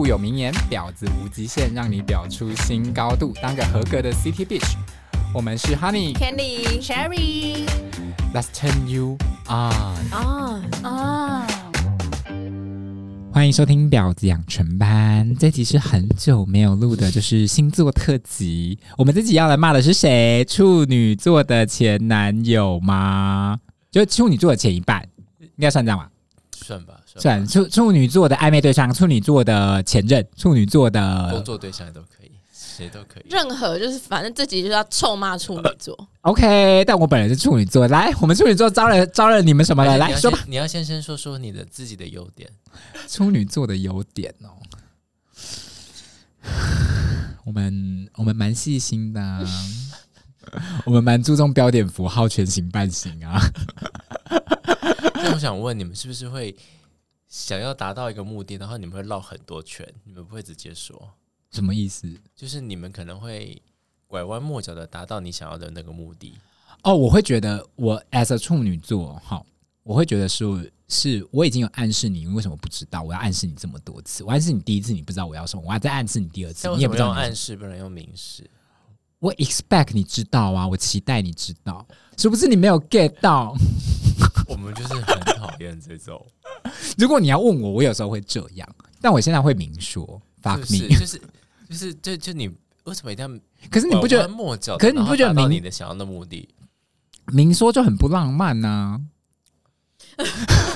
古有名言，婊子无极限，让你婊出新高度，当个合格的 City Bitch。我们是 Honey、Candy、Sherry。Let's turn you on。欢迎收听婊子养成班，这集是很久没有录的，就是星座特辑。我们这集要来骂的是谁？处女座的前男友吗？就处女座的前一半，应该算这样吧？算处女座的暧昧对象，处女座的前任，处女座的工作对象都可以，谁都可以。 任何就是反正这集就是要臭骂处女座。 OK， 但我本人是处女座，来，我们处女座招了你们什么了？来说吧。 你要先说说你的自己的优点。 处女座的优点哦，我们蛮细心的啊，我们蛮注重标点符号、全形半形啊。 那我想问你们，是不是会想要达到一个目的，然后你们会绕很多圈，你们不会直接说？ 什么意思？ 就是你们可能会拐弯抹角的达到你想要的那个目的。 哦，我会觉得我 as a 处女座，好，我会觉得是我已经有暗示你为什么不知道，我要暗示你这么多次，我暗示你第一次你不知道我要什么，我要再暗示你第二次，你也不知道。 用暗示不能用明示。 我 expect 你知道啊，我期待你知道，是不是你没有 get 到？ 我们就是很讨厌这种。 如果你要问我，我有时候会这样，但我现在会明说 ，fuck me， 就你为什么一定要？ 可是你不觉得？可是你不觉得达到你的想要的目的？ 明说就很不浪漫啊！刚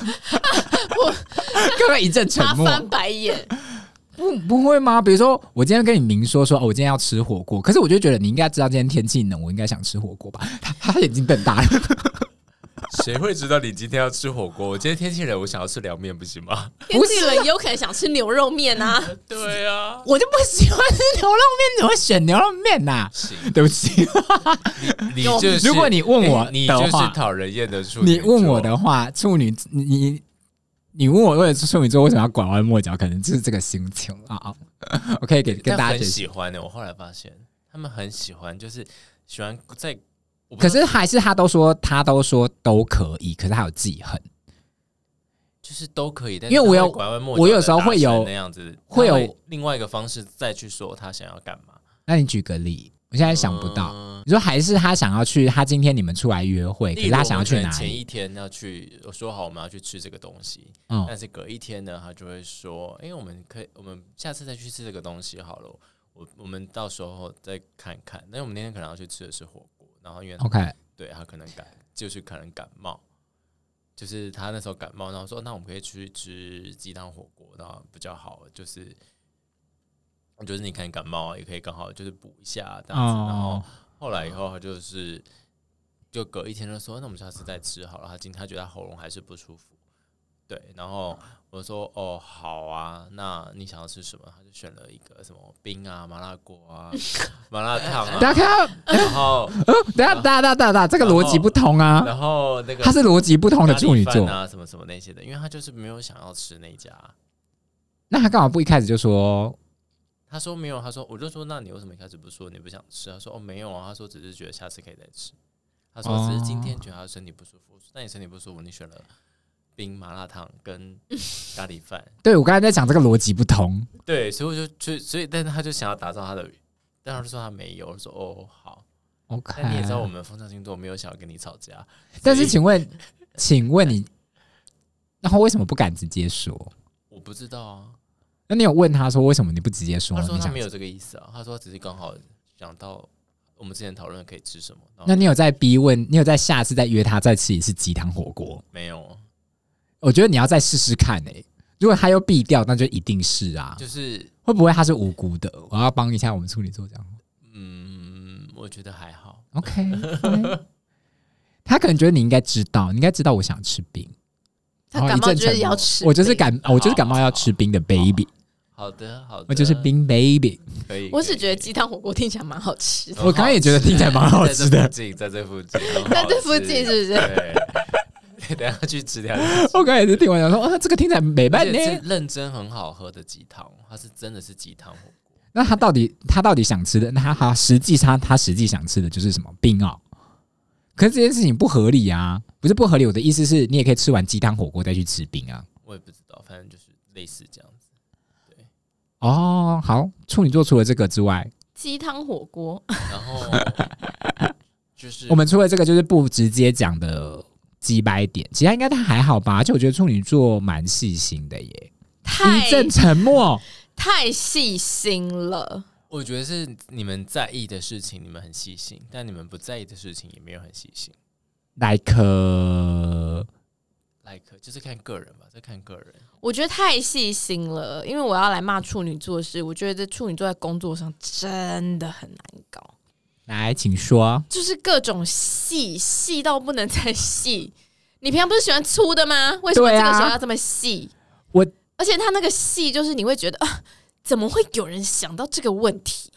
刚一阵沉默， 他翻白眼。 不会吗？比如说，我今天跟你明说我今天要吃火锅，可是我就觉得你应该知道今天天气冷，我应该想吃火锅吧？他眼睛瞪大了。 谁会知道你今天要吃火锅？我今天天气冷，我想要吃凉面，不行吗？ 天气冷也有可能想吃牛肉面啊。 对啊， 我就不喜欢吃牛肉面，怎么会选牛肉面啊？对不起， 你就是， 如果你问我的话， 你就是讨人厌的处女座。 你问我的话，处女你问我为了处女座为什么要拐弯抹角，可能就是这个心情啊。我可以跟大家很喜欢的。我后来发现，他们很喜欢，就是喜欢在。 可是还是他都说都可以，可是他有记恨， 就是都可以。但因为我有时候会有那样子， 会有另外一个方式再去说他想要干嘛。 那你举个例，我现在想不到。你说还是他想要去，他今天你们出来约会，可是他想要去哪里？ 前一天要去，我说好我们要去吃这个东西，但是隔一天呢，他就会说，我们下次再去吃这个东西好了。我们到时候再看看。那我们那天可能要去吃的是火锅。然后因为 OK， 对他可能感冒，就是他那时候感冒，然后说那我们可以去吃鸡汤火锅，然后比较好，就是你可能感冒也可以刚好就是补一下这样子。然后后来以后他就隔一天就说那我们下次再吃好了。他觉得他喉咙还是不舒服，对，然后我说哦好啊，那你想要吃什么？他就选了一个什么冰啊、麻辣锅啊、麻辣烫啊。 大家然后等下，这个逻辑不同啊。 然后那个他是逻辑不同的处女座啊，什么什么那些的，因为他就是没有想要吃那家。 那他干嘛不一开始就说？ 他说没有，他说我就说那你为什么一开始不说你不想吃？他说哦没有啊，他说只是觉得下次可以再吃。他说只是今天觉得他身体不舒服。那你身体不舒服，你选了冰麻辣烫跟咖喱饭。对， 我刚才在讲这个逻辑不同。 对，所以但是他就想要打造他的，但他就说他没有，我说哦好 ，OK。 但你也知道我们风象星座没有想要跟你吵架， 但是请问你，然后为什么不敢直接说？ 我不知道啊。 那你有问他说为什么你不直接说？ 他说他没有这个意思啊，他说只是刚好想到我们之前讨论可以吃什么。 那你有在逼问？你有在下次再约他再吃一次鸡汤火锅？ 没有。 我觉得你要再试试看如果他又避掉，那就一定是啊。 就是会不会他是无辜的？我要帮一下我们处女座这样。 我觉得还好。 OK， 他可能觉得你应该知道，我想吃冰。 他感冒就是要吃冰， 我就是感冒要吃冰的 baby。 好的， 我就是冰 baby。 我只觉得鸡汤火锅听起来蛮好吃的。 我刚刚也觉得听起来蛮好吃的。 在这附近是不是？ 对，等一下去吃掉。 我刚才也是听完讲说，这个听起来美半呢。 认真很好喝的鸡汤，它是真的是鸡汤火锅。 那他到底想吃的，那他实际想吃的就是什么冰哦？可是这件事情不合理啊，不是不合理。我的意思是你也可以吃完鸡汤火锅再去吃冰啊。 我也不知道，反正就是类似这样子。对哦，好，处女座除了这个之外， 鸡汤火锅， 然后就是我们除了这个就是不直接讲的鸡掰点，其他应该还好吧？而且我觉得处女座蛮细心的耶。一阵沉默， 太细心了。 我觉得是你们在意的事情，你们很细心，但你们不在意的事情也没有很细心。 like 就是看个人吧，再看个人。 我觉得太细心了，因为我要来骂处女座是，我觉得处女座在工作上真的很难搞。 来，请说。 就是各种细到不能再细。你平常不是喜欢粗的吗？为什么这个时候要这么细？而且他那个细，就是你会觉得啊，怎么会有人想到这个问题？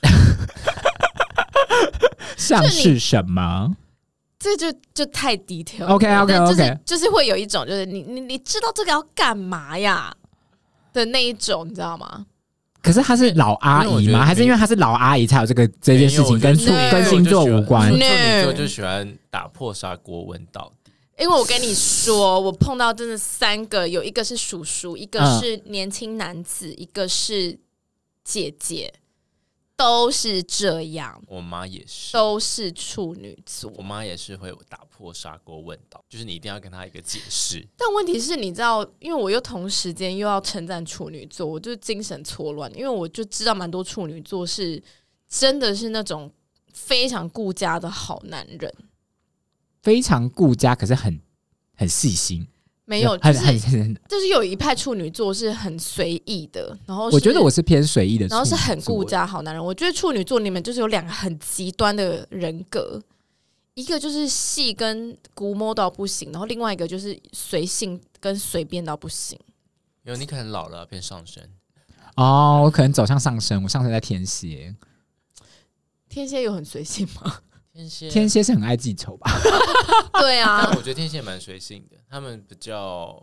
像是什么？ 这就太 detail。 OK， 就是会有一种，就是你知道这个要干嘛呀的那一种，你知道吗？ 可是她是老阿姨吗？还是因为她是老阿姨才有这件事情跟星座无关？ 处女座就喜欢打破砂锅问到底。 因为我跟你说，我碰到真的3个，有一个是叔叔，一个是年轻男子，一个是姐姐，都是这样。 我妈也是， 都是处女座。 我妈也是会打破砂锅问到，就是你一定要跟她一个解释。 但问题是，你知道，因为我又同时间又要称赞处女座，我就精神错乱，因为我就知道蛮多处女座是真的是那种非常顾家的好男人。 非常顾家，可是很细心， 没有，就是有一派处女座是很随意的，然后我觉得我是偏随意的， 然后是很顾家好男人。我觉得处女座你们就是有2个很极端的人格，一个就是细跟古摸到不行，然后另外一个就是随性跟随便到不行。 有你可能老了变上升哦，我可能走向上升，我上升在天蝎。 天蝎有很随性吗？ 天蝎是很爱记仇吧？ 对啊， 但我觉得天蝎蛮随性的，他们比较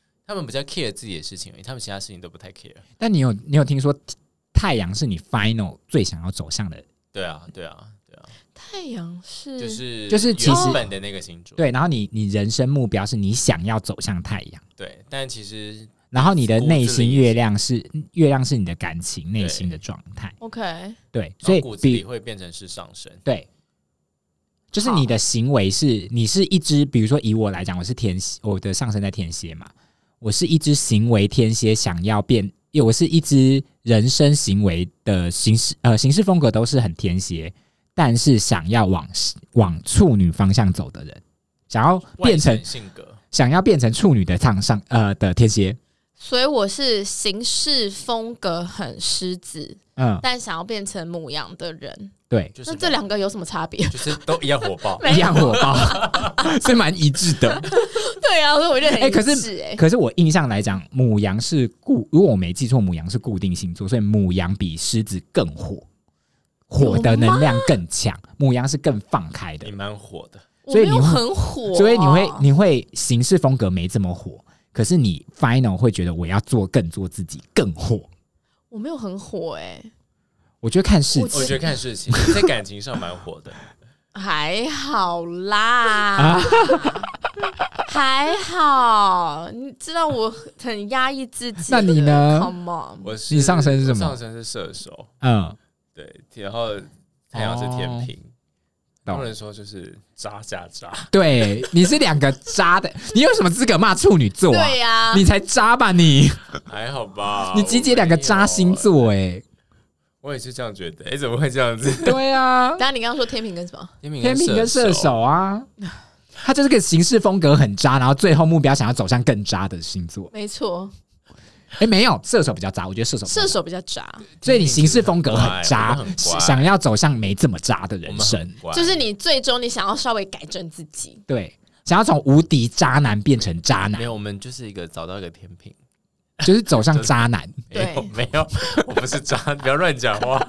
care 自己的事情而已，他们其他事情都不太 care。 但你有听说太阳是你 final 最想要走向的？ 对啊。 太阳是就是其实原本的那个星座。 对，然后你人生目标是你想要走向太阳。 对，但其实然后你的内心月亮是你的感情内心的状态。 OK， 对，所以骨子里会变成是上升。 对。就是你的行为你是一只，比如说以我来讲，我是天蝎，我的上升在天蝎嘛，我是一只行为天蝎，想要变，因为我是一只人生行为的行事风格都是很天蝎，但是想要往处女方向走的人，想要变成性格， 想要变成处女的的天蝎。 所以我是行事风格很狮子，但想要变成牡羊的人。 对， 那这2个有什么差别？ 就是都一样火爆， 一样火爆，所以蛮一致的。 对啊，所以我觉得很一致。 可是我印象来讲，牡羊是如果我没记错，牡羊是固定星座，所以牡羊比狮子更火的能量更强。牡羊是更放开的， 你蛮火的， 所以你会很火， 所以你会行事风格没这么火，可是你 final 会觉得我要更做自己，更火。 我没有很火我觉得看事情， 我觉得看事情，在感情上蛮火的， 还好啦，还好。你知道我很压抑自己， 那你呢 ？Come on， 你上升是什么？ 上升是射手，对，然后太阳是天平。有人说就是渣加渣， 对，你是2个渣的，你有什么资格骂处女座啊？ 对呀， 你才渣吧你？ 还好吧？ 你集结2个渣星座我也是这样觉得，怎么会这样子？ 对啊， 当然你刚刚说天平跟什么？ 天平跟射手啊，他就是个行事风格很渣，然后最后目标想要走向更渣的星座。 没错。 没有，射手比较渣，我觉得射手比较渣， 所以你行事风格很渣，想要走向没这么渣的人生， 就是你最终你想要稍微改正自己， 对，想要从无敌渣男变成渣男。 没有，我们就是找到一个天平。 就是走向渣男。 没有，我不是渣，不要乱讲话。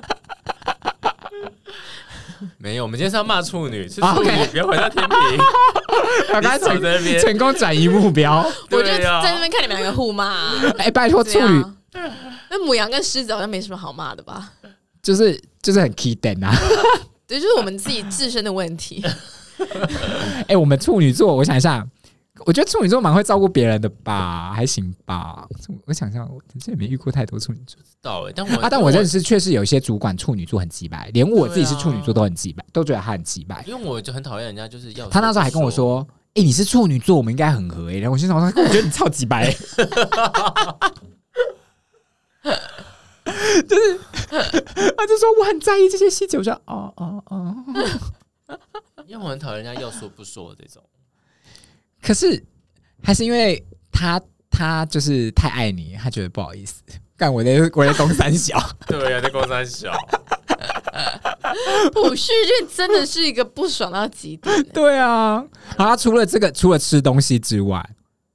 没有，我们今天是要骂处女，是处女，不要回到天平。 我刚才成功转移目标， 我就在那边看你们2个互骂。 拜托处女， 那牡羊跟狮子好像没什么好骂的吧？ 就是很 key den 啊。 对，就是我们自己自身的问题。 我们处女座，我想一下。 我觉得处女座蛮会照顾别人的吧，还行吧。我想想，我真的没遇过太多处女座。但我认识确实有一些主管处女座很鸡掰，连我自己是处女座都很鸡掰，都觉得他很鸡掰。 因为我就很讨厌人家就是要他那时候还跟我说：“你是处女座，我们应该很合。”然后我心想说：“我觉得你超鸡掰。”就是他就说我很在意这些细节，我说因为我很讨厌人家要说不说的这种。 可是还是因为他就是太爱你，他觉得不好意思。干我的公三小， 对啊，在公三小。 朴叙俊真的是一个不爽到极点。 对啊，好，除了吃东西之外，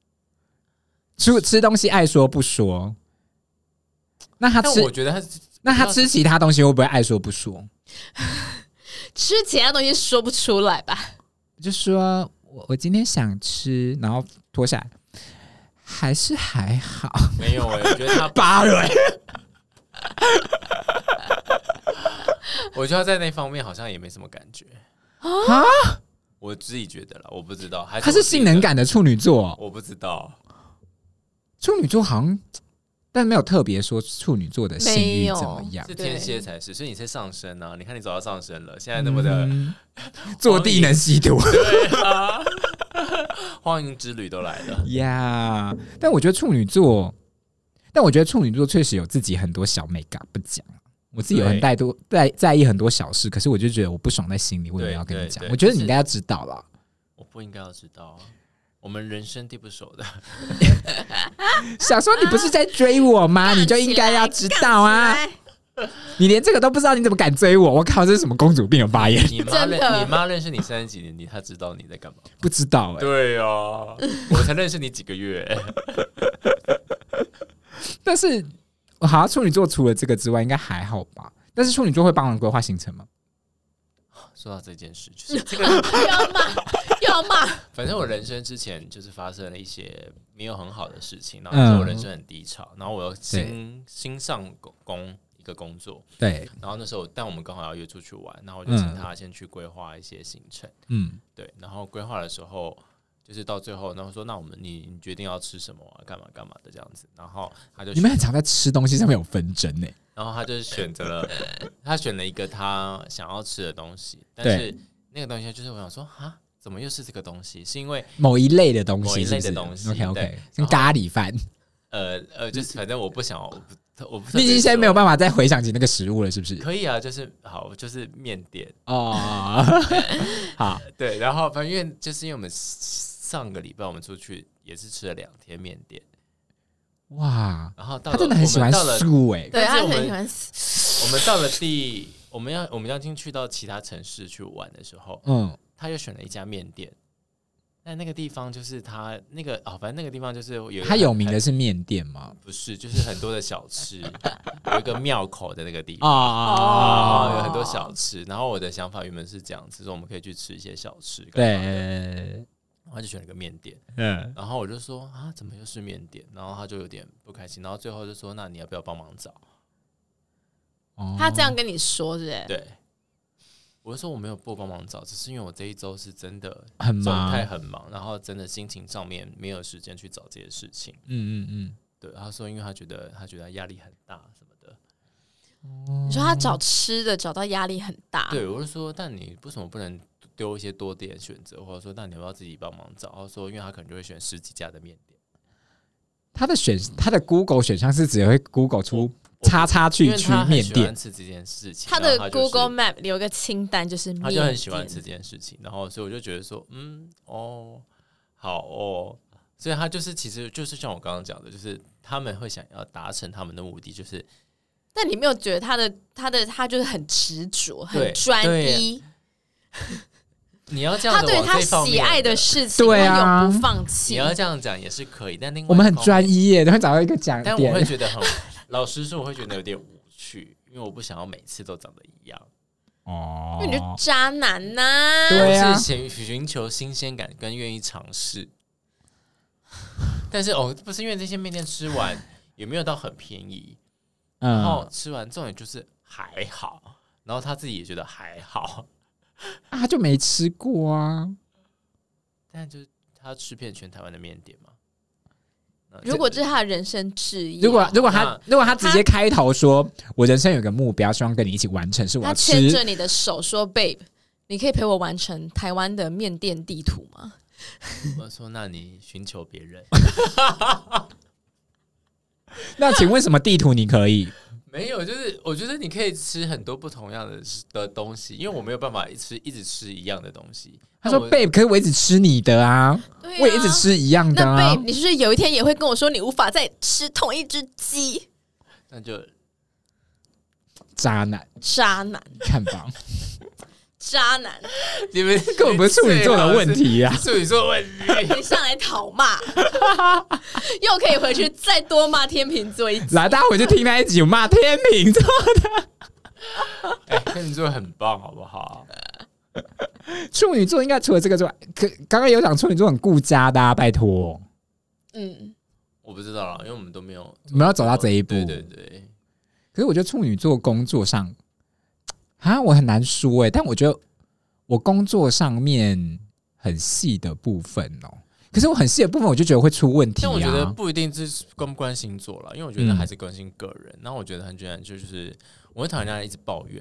吃东西爱说不说。那他吃， 我觉得他吃其他东西会不会爱说不说？ 吃其他东西说不出来吧？ 就说我今天想吃，然后脱下来，还是还好。 没有我觉得他扒人。 我觉得他在那方面好像也没什么感觉啊。 我自己觉得啦，我不知道。 他是性能感的处女座， 我不知道。 处女座好像。但没有特别说处女座的性欲怎么样， 是天蝎才是，所以你是上升啊！你看你走到上升了，现在那么的坐地能吸土， 对啊，荒淫之旅都来了呀。但我觉得处女座确实有自己很多小美感不讲。我自己有很在意很多小事，可是我就觉得我不爽在心里，为什么要跟你讲？我觉得你应该要知道啦。 我不应该要知道啊。我们人生地不熟的， 想说你不是在追我吗？你就应该要知道啊！你连这个都不知道，你怎么敢追我？我靠，这是什么公主病的发言？ 你妈认识你30几年，她知道你在干嘛？ 不知道对啊，我才认识你几个月。 但是，好像处女座除了这个之外，应该还好吧？但是处女座会帮人规划行程吗？ 说到这件事，就是这个要骂。 反正我人生之前就是发生了一些没有很好的事情，然后那时候我人生很低潮，然后我又新上一个工作， 对， 然后那时候但我们刚好要约出去玩，然后我就请他先去规划一些行程，对，然后规划的时候就是到最后，然后说那你决定要吃什么啊，干嘛干嘛的这样子，然后他就你们很常在吃东西上面有纷争呢。 然后他就选了一个他想要吃的东西，但是那个东西就是我想说啊，怎么又是这个东西？是因为某一类的东西， 某一类的东西。 OK， 跟咖喱饭。 就是反正我不想，我不。 你已经现在没有办法再回想起那个食物了，是不是？ 可以啊，就是好，就是面店哦。好， 对，然后反正因为我们上个礼拜我们出去也是吃了2天面店。 哇， 然后他真的很喜欢素哎， 对，他很喜欢。 我们到了我们要去到其他城市去玩的时候，他又选了一家面店。但那个地方就是他那个反正那个地方就是他有名的是面店吗？ 不是，就是很多的小吃，有一个庙口的那个地方有很多小吃。然后我的想法原本是这样子，说我们可以去吃一些小吃，对。他就选了一个面店，然后我就说啊，怎么又是面店？然后他就有点不开心，然后最后就说，那你要不要帮忙找？ 他这样跟你说是不是？ 对，我就说我没有不帮忙找，只是因为我这一周是真的很忙， 很忙，然后真的心情上面没有时间去找这些事情。对，他说因为他觉得压力很大什么的。 你说他找吃的找到压力很大， 对，我就说，但你为什么不能丢一些多点选择，或者说那你要不要自己帮忙找？他说因为他可能就会选10几家的面店。他的 Google 选项是只会 Google 出叉叉去面店。他很喜欢吃这件事情， 他的 Google Map 有一个清单就是面店， 他就很喜欢吃这件事情，然后所以我就觉得说，好哦，所以他就是其实就是像我刚刚讲的，就是他们会想要达成他们的目的，就是。 但你没有觉得他就是很执着、很专一？ 你要这样， 他对他喜爱的事情，他永不放弃。 你要这样讲也是可以，但另外我们很专一耶，都会找到一个讲点。 但我会觉得老实说，我会觉得有点无趣，因为我不想要每次都长得一样。 因为你就渣男呐， 对啊， 我是寻求新鲜感跟愿意尝试。但是不是因为这些面店吃完也没有到很便宜。然后吃完重点就是还好，然后他自己也觉得还好， 他就没吃过啊。 但就他吃遍全台湾的面点吗？ 如果这是他的人生志业， 如果他直接开头说，我人生有个目标，希望跟你一起完成，是我要吃。 他牵着你的手说 ，Babe， 你可以陪我完成台湾的面店地图吗？ 我说，那你寻求别人。 那请问什么地图你可以？ 没有，就是我觉得你可以吃很多不同样的东西，因为我没有办法一直吃一样的东西。 他说 ：“Babe， 可是我一直吃你的啊，我也一直吃一样的啊。 那 Babe， 你是不是有一天也会跟我说你无法再吃同一只鸡？ 那就渣男，看吧。” 渣男， 你们根本不是处女座的问题啊！ 处女座的问题， 你上来讨骂，又可以回去再多骂天秤座一集。 来，大家回去听那一集，我骂天秤座的。 天秤座很棒，好不好？ 处女座应该除了这个之外，刚刚有讲处女座很顾家的啊，拜托。 我不知道啦，因为我们都没有走到这一步。 对。 可是我觉得处女座工作上。我很难说但我觉得我工作上面很细的部分可是我很细的部分我就觉得会出问题但我觉得不一定是关不关星座啦，因为我觉得还是关心个人。然后我觉得很简单，就是我会讨厌人家一直抱怨。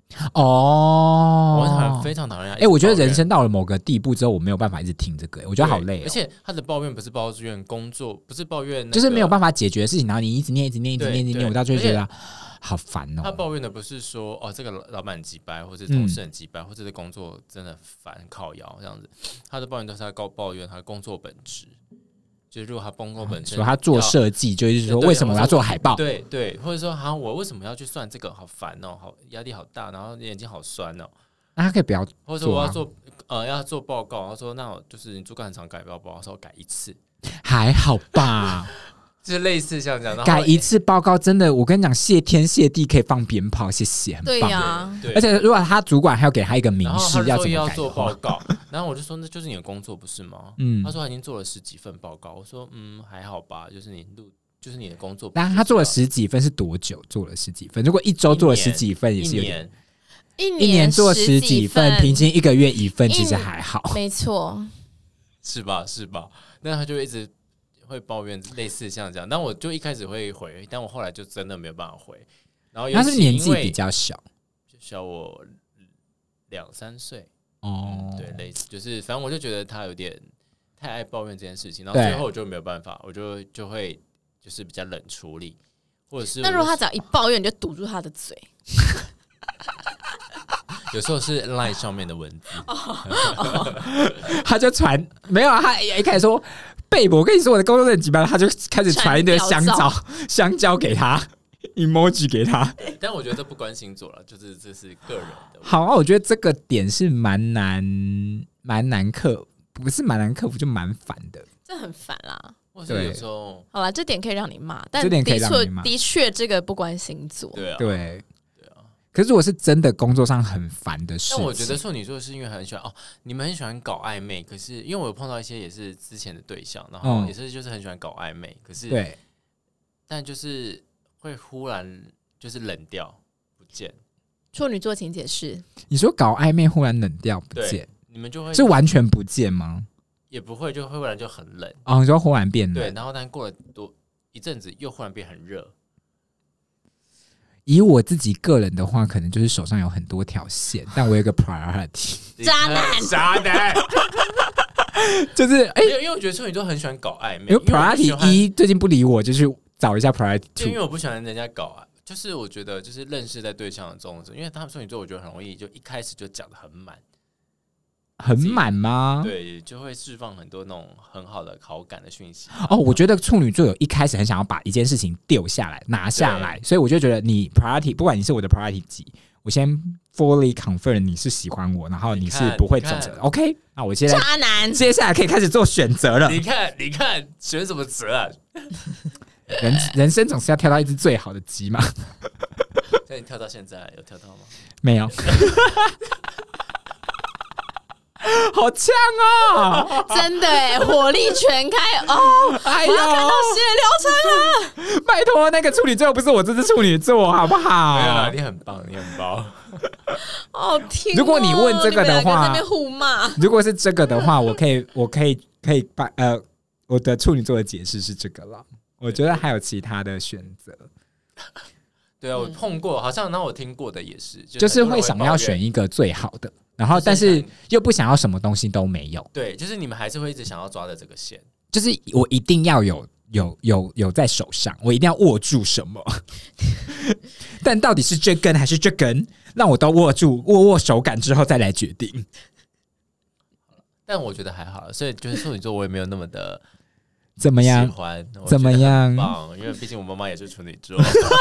我会非常讨厌人家。 我觉得人生到了某个地步之后，我没有办法一直听这个，我觉得好累。 而且他的抱怨不是抱怨工作，不是抱怨就是没有办法解决的事情，然后你一直念，我到最后觉得好烦他抱怨的不是说这个老板很鸡掰，或者同事很鸡掰，或者是工作真的烦靠腰这样子。他的抱怨都是他抱怨他的工作本质。就是如果他工作本身， 说他做设计，就是说为什么我要做海报？ 对，或者说我为什么要去算这个？好烦好压力好大，然后眼睛好酸那他可以不要做或者说我要做报告，他说那我就是你主管很常改报告，说我改一次， 还好吧？ 就是类似像这样， 改一次报告真的，我跟你讲，谢天谢地可以放鞭炮，谢谢，很棒。 对呀， 而且如果他主管还要给他一个明示， 要怎么要做报告，然后我就说那就是你的工作不是吗？他说他已经做了10几份报告，我说还好吧，就是你的工作。 但他做了10几份是多久？做了10几份？如果一周做了10几份，也是有点。 一年做10几份，平均1个月1份，其实还好。 没错， 是吧？那他就一直会抱怨类似像这样，但我就一开始会回，但我后来就真的没有办法回。然后他是年纪比较小， 小我2、3岁对，类似就是反正我就觉得他有点太爱抱怨这件事情，然后最后我就没有办法，我就会就是比较冷处理，或者是那如果他只要一抱怨，你就堵住他的嘴。 有时候是 LINE 上面的文字， 他就传没有他一开始说贝博，我跟你说我的工作很急吧，他就开始传一堆香蕉给他 emoji 给他。 但我觉得这不关星座了，就是这是个人的。 好我觉得这个点是蛮难克，不是蛮难克服，就蛮烦的。 这很烦啦。 或者有时候好啦，这点可以让你骂，但的确这个不关星座。 对。可是我是真的工作上很烦的事情。 但我觉得处女座是因为很喜欢你们很喜欢搞暧昧，可是因为我有碰到一些也是之前的对象，然后也是就是很喜欢搞暧昧，可是对， 但就是会忽然就是冷掉不见。 处女座请解释。 你说搞暧昧忽然冷掉不见， 你们就会是完全不见吗？ 也不会，就忽然就很冷你说忽然变冷， 对，然后但过了一阵子又忽然变很热。 以我自己个人的话，可能就是手上有很多条线，但我有一个 priority。 渣男， 就是因为我觉得处女座很喜欢搞暧昧。 因为 priority 1最近不理我，就去找一下 priority 2。 因为我不喜欢人家搞就是我觉得就是认识在对象的这种，因为他们处女座，我觉得很容易就一开始就讲得很满。 很满吗？ 对，就会释放很多那种很好的好感的讯息。 我觉得处女座有一开始很想要把一件事情丢下来、拿下来，所以我就觉得你 priority， 不管你是我的 priority 几，我先 fully confirm 你是喜欢我，然后你是不会走的。OK， 那我现在渣男， 接下来可以开始做选择了。 你看，选什么择啊？ 人生总是要挑到一只最好的鸡嘛。 那你跳到现在有跳到吗？ 没有。好呛真的火力全开我要看到血流成了。 拜托，那个处女座不是我这只处女座，好不好？ 没有啦，你很棒。 好听。 如果你问这个的话， 在那边互骂。 如果是这个的话，我可以可以把我的处女座的解释是这个了。我觉得还有其他的选择。 对啊，我碰过，好像那我听过的也是， 就是会想要选一个最好的，然后但是又不想要什么东西都没有。 对，就是你们还是会一直想要抓着这个线， 就是我一定要有在手上，我一定要握住什么。但到底是这根还是这根，让我都握住握手感之后再来决定。 但我觉得还好，所以就是处女座我也没有那么的怎么样？ 喜欢怎么样？ 棒，因为毕竟我妈妈也是处女座。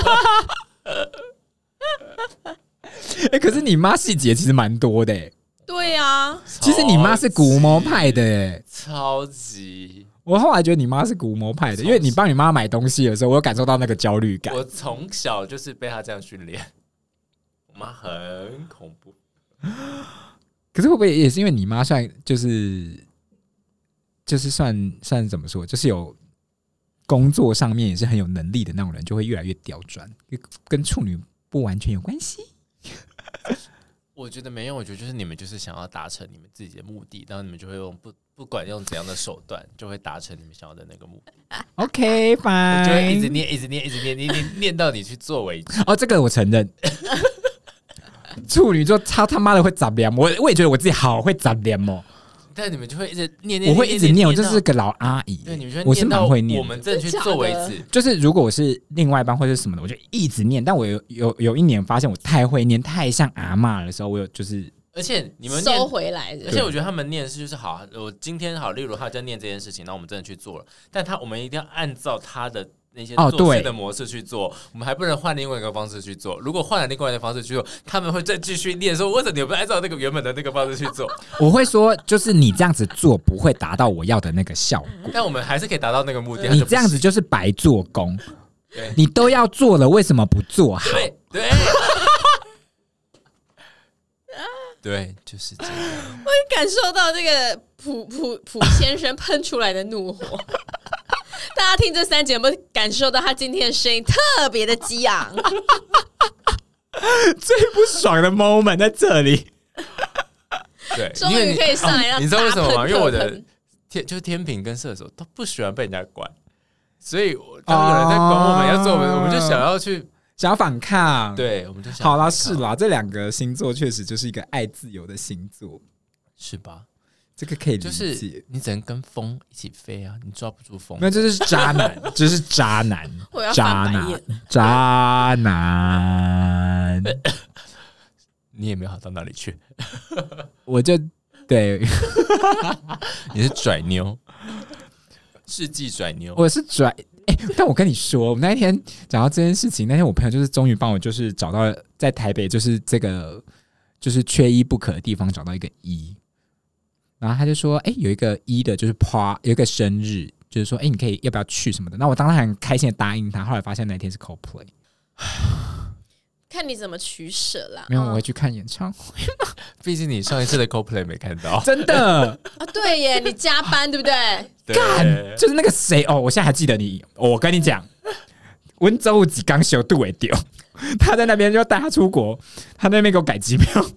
可是你妈细节其实蛮多的欸。 对啊， 其实你妈是古魔派的欸， 超级。 我后来觉得你妈是古魔派的，因为你帮你妈买东西的时候，我有感受到那个焦虑感。 我从小就是被她这样训练，我妈很恐怖。 可是会不会也是因为你妈算就是算怎么说，就是有工作上面也是很有能力的那种人，就会越来越刁钻，跟处女不完全有关系。 我觉得没有，我觉得就是你们就是想要达成你们自己的目的，然后你们就会用不管用怎样的手段，就会达成你们想要的那个目的。 OK， fine， 就会一直念，一直念，一直念到你去做为止。 哦，这个我承认。处女座他妈的会杂念，我也觉得我自己好会杂念哦。 但你们就会一直念， 我会一直念，我就是个老阿姨。 对，你们我是蛮会念， 我们真的去做为止。 就是如果我是另外一半或者什么的，我就一直念。但我有一年发现我太会念，太像阿嬷的时候，我有就是， 而且你们念收回来的。 而且我觉得他们念是就是好，我今天好，例如他在念这件事情，然后我们真的去做了，但我们一定要按照他的那些做事的模式去做，我们还不能换另外一个方式去做。如果换了另外一个方式去做，他们会再继续念说，为什么你不按照那个原本的那个方式去做？ 我会说，就是你这样子做不会达到我要的那个效果， 但我们还是可以达到那个目的。 你这样子就是白做工，你都要做了，为什么不做好？ 对。对，就是这样。 我感受到这个普先生喷出来的怒火。大家听这3集有没有感受到他今天的声音特别的激昂？ 最不爽的 moment 在这里。 对， 终于可以上来让你知道为什么吗？因为我的就是天秤跟射手都不喜欢被人家管，所以当有人在管我们要做，我们就想要反抗。对，我们就想好啦，是啦，这2个星座确实就是一个爱自由的星座， 是吧？ 这个可以理解， 就是你只能跟风一起飞啊，你抓不住风。 那这是渣男，这是渣男， 我要翻白眼， 渣男。 你也没有好到哪里去， 我就对， 你是拽妞，世纪拽妞， 我是拽。但我跟你说，我们那一天讲到这件事情，那天我朋友就是终于帮我，就是找到在台北，就是这个就是缺一不可的地方，找到一个一。然后他就说：“有一个一的，就是有一个生日，就是说，你可以要不要去什么的？”那我当然很开心的答应他。后来发现那天是 Coldplay， 看你怎么取舍啦。 没有，我会去看演唱会。 毕竟你上一次的 Coldplay 没看到， 真的啊，对耶，你加班对不对？ 干，就是那个谁哦，我现在还记得你。我跟你讲，温州几刚修杜伟丢，他在那边就带他出国，他那边给我改机票。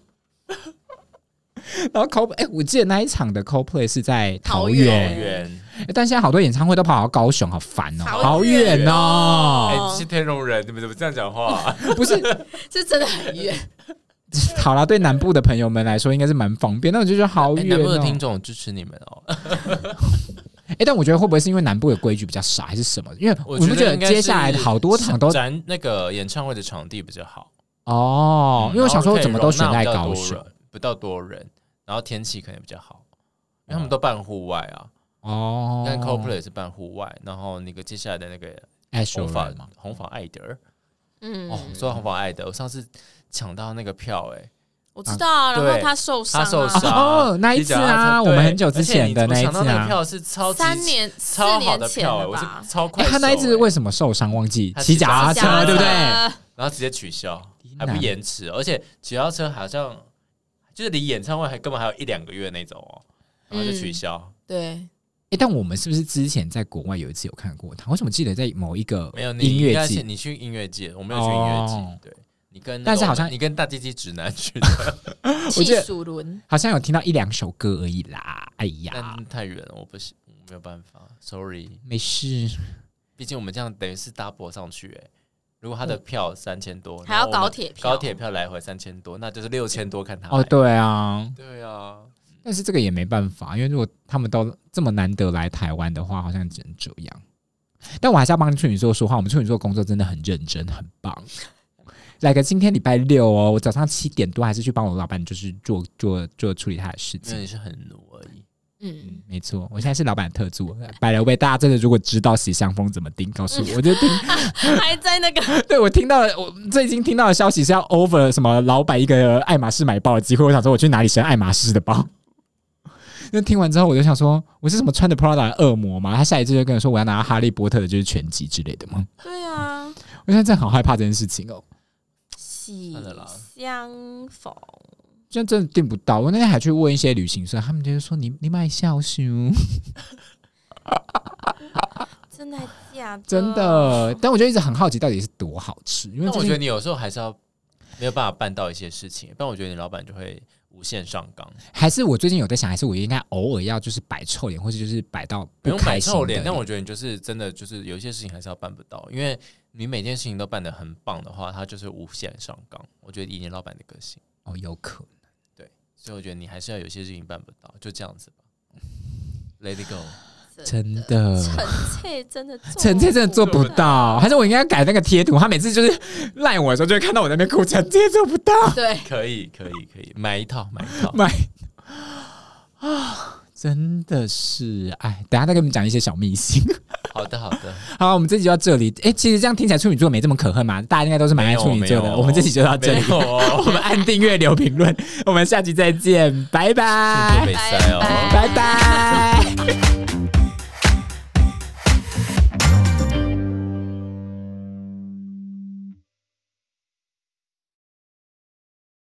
然后我记得那一场的 Coldplay 是在桃园，但现在好多演唱会都跑到高雄，好烦哦，好远哦。 是天龙人，你们怎么这样讲话？ 不是， 这真的很远。 好啦，对南部的朋友们来说应该是蛮方便，但我就觉得好远哦。 南部的听众支持你们哦。 但我觉得会不会是因为南部的规矩比较少，还是什么？因为我不觉得接下来好多场都咱那个演唱会的场地比较好哦。因为我想说，怎么都选在高雄， 不到多人。然后天气可能比较好，因为他们都办户外啊。 哦， 但 Coldplay 也是办户外，然后那个接下来的那个红发艾德，说到红发艾德，我上次抢到那个票， 我知道啊，然后他受伤哦，那一次啊，我们很久之前的那一次啊， 抢到那个票是超好的票，我是超快手。 他那一次为什么受伤？忘记骑脚踏车，对不对？ 然后直接取消，还不延迟，而且骑脚踏车好像。就是离演唱会根本还有1-2个月那种然后就取消。 对， 但我们是不是之前在国外有一次有看过他？为什么记得在某一个没有音乐季？ 你去音乐季，我没有去音乐季。对， 但是好像你跟大鸡鸡直男去的， 气数轮好像有听到1-2首歌而已啦。哎呀， 但太远了，我不行，我没有办法 ，sorry， 没事。 毕竟我们这样等于是 double 上去如果他的票3000多， 还要高铁票来回3000多，那就是6000多看他。 哦，对啊， 对啊。 但是这个也没办法，因为如果他们都这么难得来台湾的话，好像只能这样。但我还是要帮处女座说话，我们处女座工作真的很认真，很棒。来个今天礼拜6哦，我早上7点多还是去帮我老板，就是做处理他的事情。 因为你是很奴而已。 没错，我现在是老板的特助。百了位，大家真的如果知道喜相风怎么订，告诉我，我就订。 还在那个， 对我听到了，我最近听到的消息是要 over 什么老板一个爱马仕买包的机会，我想说我去哪里选爱马仕的包。那听完之后，我就想说，我是什么穿的 Prada 的恶魔吗？他下一次就跟我说，我要拿哈利波特的就是全集之类的吗？ 对啊， 我现在真的好害怕这件事情哦。 喜相逢， 这样真的订不到。我那天还去问一些旅行社，他们就说你买小熊， 真的假的？ 真的。但我就一直很好奇，到底是多好吃。因为我觉得你有时候还是要没有办法办到一些事情，不然我觉得你老板就会无限上纲。 还是我最近有在想，还是我应该偶尔要就是摆臭脸，或者就是摆到不用摆臭脸，但我觉得你就是真的就是有一些事情还是要办不到，因为你每件事情都办得很棒的话，他就是无限上纲。我觉得以你老板的个性， 有可能。 对，所以我觉得你还是要有些事情办不到，就这样子吧。Let it go。 真的， 臣妾真的做不到，还是我应该改那个贴图？他每次就是赖我的时候，就会看到我在那边哭，臣妾做不到。 对， 可以，买一套啊！真的是，哎，等一下再跟你们讲一些小秘辛。 好的， 好，我们这集就到这里。其实这样听起来处女座没这么可恨嘛？大家应该都是蛮爱处女座的。我们这集就到这里，我们按订阅留评论，我们下集再见，拜拜， 拜拜。